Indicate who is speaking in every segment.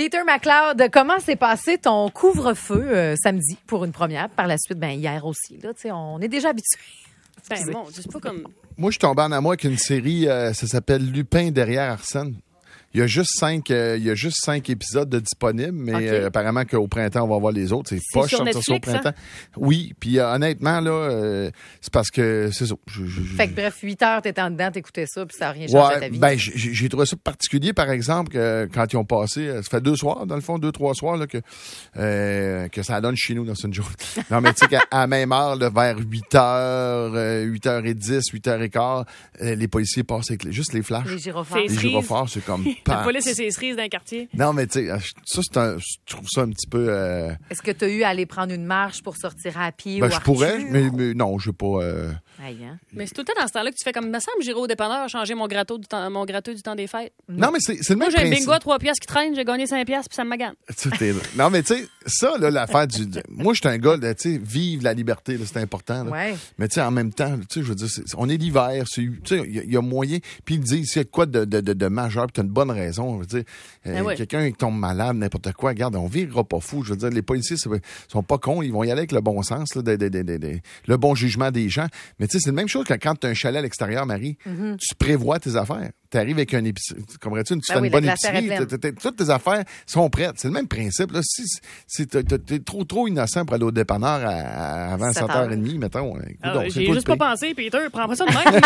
Speaker 1: Peter McLeod, comment s'est passé ton couvre-feu samedi pour une première? Par la suite, hier aussi. Là, on est déjà habitués.
Speaker 2: Bon, c'est pas comme...
Speaker 3: Moi, je suis tombé en amour avec une série, ça s'appelle Lupin derrière Arsène. Il y a juste 5 épisodes de disponibles, mais apparemment qu'au printemps, on va voir les autres. C'est pas
Speaker 2: sur
Speaker 3: sortir ça au
Speaker 2: Netflix,
Speaker 3: printemps. Oui, puis honnêtement, là, c'est parce que c'est ça.
Speaker 1: Fait que bref, 8 heures, t'étais en dedans, t'écoutais ça, puis ça n'a rien changé à ta vie.
Speaker 3: Ben, j'ai trouvé ça particulier, par exemple, que quand ils ont passé, ça fait 2 soirs, dans le fond, 2-3 soirs, là, que ça donne chez nous dans une journée. Non, mais tu sais qu'à la même heure, là, vers 8h, 8h10, 8h15, les policiers passent avec juste les flashs.
Speaker 1: Les gyrophares.
Speaker 3: Les gyrophares, c'est comme...
Speaker 2: La police et ses cerises dans le quartier.
Speaker 3: Non, mais tu sais, ça, je trouve ça un petit peu...
Speaker 1: Est-ce que tu as eu à aller prendre une marche pour sortir à pied ou
Speaker 3: je pourrais, mais non, je n'ai pas...
Speaker 2: Mais c'est tout le temps dans ce temps-là que tu fais comme, me semble, j'irai au dépanneur changer mon gratteux du temps des fêtes.
Speaker 3: Non, mais c'est le même
Speaker 2: principe. Moi, j'ai un
Speaker 3: principe.
Speaker 2: bingo à 3 piastres qui traîne, j'ai gagné 5 piastres, puis ça me magane.
Speaker 3: Non, mais tu sais, ça, là, l'affaire du... Moi, je suis un gars, tu sais, vive la liberté, là, c'est important. Là.
Speaker 1: Ouais.
Speaker 3: Mais tu sais, en même temps, tu sais, je veux dire, on est l'hiver, tu sais, il y a moyen. Puis ils disent, s'il y a quoi de majeur, puis tu as une bonne raison, je veux dire, quelqu'un qui tombe malade, n'importe quoi, regarde, on virera pas fou. Je veux dire, les policiers sont pas cons, ils vont y aller avec le bon sens, là, le bon jugement des gens. Mais tu sais, c'est la même chose que quand tu as un chalet à l'extérieur, Marie, tu prévois tes affaires. Tu arrives avec un épicerie, comprends-tu, tu fais une bonne épicerie, toutes tes affaires sont prêtes. C'est le même principe. Là. Si t'es trop innocent pour aller au dépanneur avant 7h30, mettons.
Speaker 2: J'ai juste pas pensé, Peter, prends pas ça de même.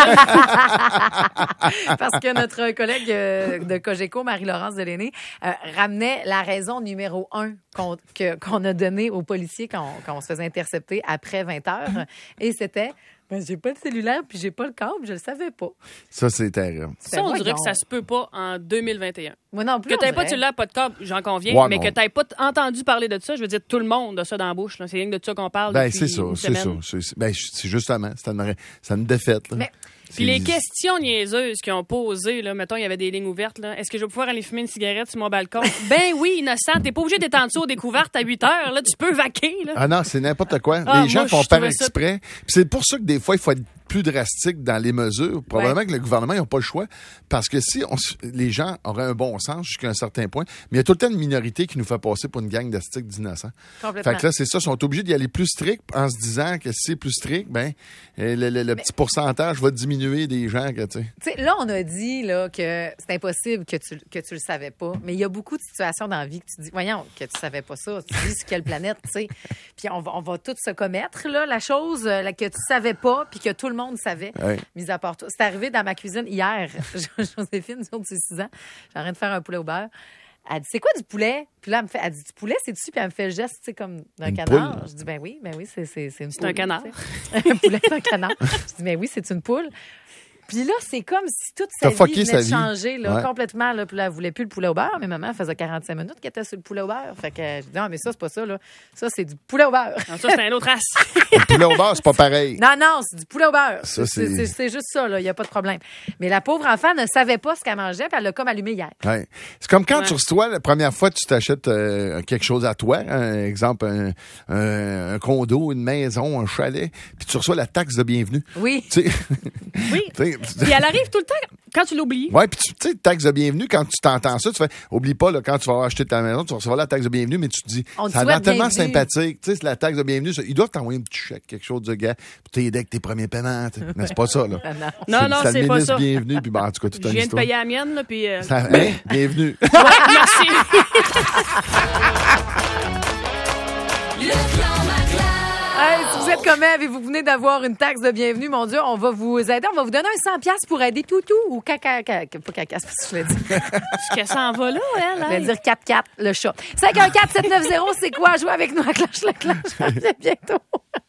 Speaker 1: Parce que notre collègue de Cogeco, Marie-Laurence Delaney, ramenait la raison numéro 1 qu'on a donnée aux policiers quand on se faisait intercepter après 20h. Et c'était... j'ai pas le cellulaire puis j'ai pas le câble, je le savais pas.
Speaker 3: Ça, c'est terrible.
Speaker 2: Ça, on dirait que ça se peut pas en 2021.
Speaker 1: Moi non plus.
Speaker 2: Que t'aies pas de cellulaire, pas de câble, j'en conviens, mais que t'aies pas entendu parler de ça, je veux dire, tout le monde a ça dans la bouche. Là. C'est rien que de ça qu'on parle depuis
Speaker 3: c'est ça,
Speaker 2: une
Speaker 3: c'est
Speaker 2: semaine.
Speaker 3: ça. C'est justement, c'est une défaite. Là.
Speaker 2: Puis les questions niaiseuses qu'ils ont posées, là, mettons, il y avait des lignes ouvertes, là. Est-ce que je vais pouvoir aller fumer une cigarette sur mon balcon? Ben oui, innocent. T'es pas obligé d'être en dessous aux découvertes à 8 heures, là. Tu peux vaquer, là.
Speaker 3: Ah non, c'est n'importe quoi. Les gens font par exprès. Puis c'est pour ça que des fois, il faut être plus drastique dans les mesures. Probablement que le gouvernement n'a pas le choix. Parce que si les gens auraient un bon sens jusqu'à un certain point, mais il y a tout le temps une minorité qui nous fait passer pour une gang d'astiques d'innocents.
Speaker 1: Complètement.
Speaker 3: Fait que là, c'est ça. Ils sont obligés d'y aller plus strict en se disant que si c'est plus strict, le petit pourcentage va diminuer des gens que, tu sais.
Speaker 1: Là, on a dit là, que c'est impossible que tu le savais pas. Mais il y a beaucoup de situations dans la vie que tu dis, voyons, que tu savais pas ça. Tu dis sur quelle planète, tu sais. Puis on va tous se commettre, là, la chose que tu savais pas puis que tout le monde savait, mis à part toi. C'est arrivé dans ma cuisine hier. Joséphine, sur 6 ans, j'ai en train de faire un poulet au beurre. Elle dit, c'est quoi du poulet? Puis là, elle dit, du poulet, c'est-tu? Puis elle me fait le geste, tu sais, comme d'un canard.
Speaker 3: Poule.
Speaker 1: Je dis, ben oui, c'est une poule.
Speaker 2: C'est un canard.
Speaker 1: Un poulet, c'est un canard. Je dis, ben oui, c'est une poule. Puis là, c'est comme si toute sa vie venait de changer là, complètement. Là. Puis là, elle voulait plus le poulet au beurre. Mais maman, elle faisait 45 minutes qu'elle était sur le poulet au beurre. Fait que je dis, non, mais ça, c'est pas ça. Là. Ça, c'est du poulet au beurre.
Speaker 2: Non, ça, c'est une autre race.
Speaker 3: Le poulet au beurre, c'est pas pareil.
Speaker 1: Non, c'est du poulet au beurre.
Speaker 3: Ça,
Speaker 1: c'est juste ça. Il n'y a pas de problème. Mais la pauvre enfant ne savait pas ce qu'elle mangeait. Puis elle l'a comme allumé hier.
Speaker 3: Ouais. C'est comme quand tu reçois, la première fois, tu t'achètes quelque chose à toi. Exemple, un condo, une maison, un chalet. Puis tu reçois la taxe de bienvenue.
Speaker 1: Oui.
Speaker 2: Oui. Puis elle arrive tout le temps quand tu l'oublies.
Speaker 3: Oui, puis tu sais, taxe de bienvenue, quand tu t'entends ça, tu fais, oublie pas, là, quand tu vas acheter ta maison, tu vas recevoir la taxe de bienvenue, mais tu te dis, ça a l'air tellement sympathique, tu sais, c'est la taxe de bienvenue, ils doivent t'envoyer un petit chèque, quelque chose de gars, puis t'aider avec tes premiers paiements, n'est-ce pas ça, là?
Speaker 2: Non, c'est pas ça.
Speaker 3: Bienvenue, puis en tout cas, tout
Speaker 2: je viens de payer la mienne, là, puis...
Speaker 3: bienvenue.
Speaker 2: Ouais, merci.
Speaker 1: Hey, si vous êtes comme elle et vous venez d'avoir une taxe de bienvenue, mon Dieu, on va vous aider. On va vous donner un 100$ pour aider Toutou ou caca. Pas caca, c'est ce que je l'ai dit.
Speaker 2: Est-ce que ça en va là, elle?
Speaker 1: Je vais dire 4-4, le chat. 514-790, c'est quoi? Jouer avec nous à Clash. À bientôt.